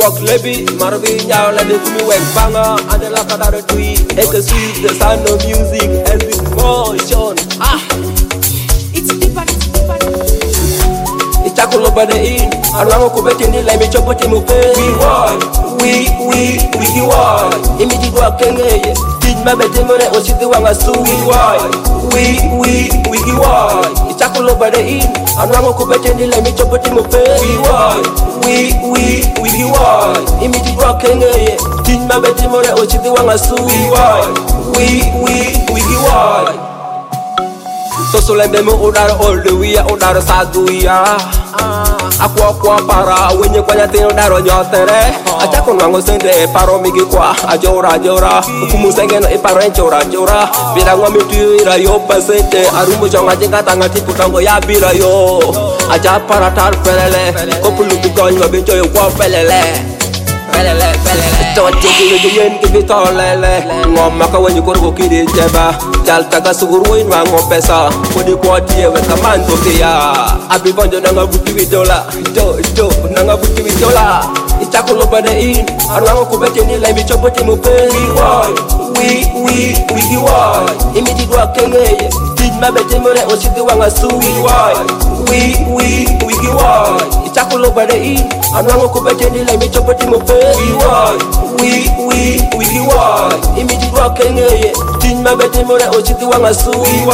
Walk Lebi, Marvin Yao, let it me wake banger, and the lack of the tree. Eke sweet, the sound of music, and this motion. It's deeper. It's a cool over the in, and I'm going to be like me chop it in my face. We want. Immediate walk in here. Teach my better money, or shit the one I sue. We want. It's a cool over the in, and I'm going to be like me chop it in my face. We want. Immediate walk in here. Teach my better money, or shit the one I sue. We want. So let me order all the way, order Saduya. Aqua para, when you quite order on your terre. I take on Mango Sende, Paro Migua, Ajora, Kumusengan, a parent, Jora, Vidawami to Rayo Pasete, Arumuja, Jingatanga, Tiputango Yabira yo. Aja Paratar Pelele, Opulu Pigon, Yobijo, Pelele. Don't take it, give it all, Maka when you go to Kid Jeba, Jaltaga Suguru in Rango Pesa, for the quarter with Commando Kia. I be going to Nanga Bukividola, Jo, Nanga Bukividola. It's a cool over the in, and I'm going to be like me chop it in my face. We want. Immediate walk in here. Teach my better money, or shit the one I sue. We want. It's a cool over the in, and I'm going to be like me chop it in my face. We want. Immediate walk in here. Teach my better money, or shit the one I sue. We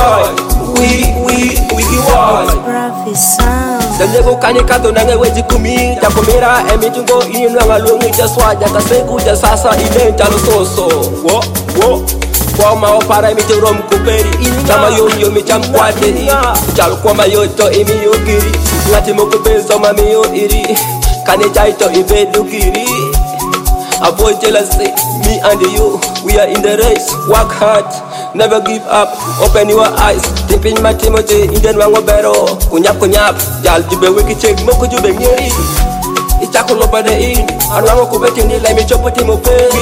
want. Bravi sound. Sanjego kanikato nange wezi kumi Jakomira emitungo inu nga lungi jaswa Jakaseku jasasa ine jalo soso Wo Kwa maopara emiturom kuperi Sama yo micham kwate Jalo kwa mayoto imi yogiri Ngati mokupezo mami yo iri Kane chaito ibedu kiri Avoid jealousy, me and you, we are in the race. Work hard, never give up. Open your eyes, tipping my Timothy, Indian Wango Bero. Kunyap, Jal Jube Wiki check, Moko Jube Nyeri. It's a cool over the in, and I'm going to let me chop it in my face.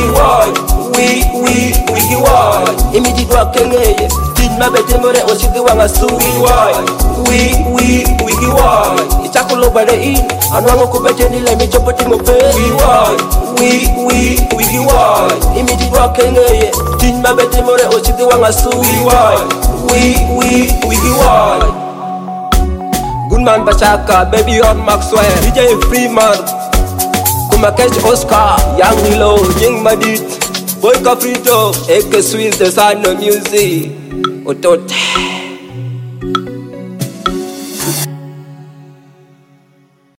We want. Immediate walk in here. Teach my better money, or shit the one I sue. We want. It's a cool over the in, and I'm going to let me chop it in my face. We want. Immediate walk in here. Teach my better money, or shit the one I sue. We want. Goodman Bachaka, baby on Maxwell, DJ Freeman, Kumakesh Oscar, Young Willow, Ying Madit, Boy Caprito, Eke Swiss, the sound of music. Otote.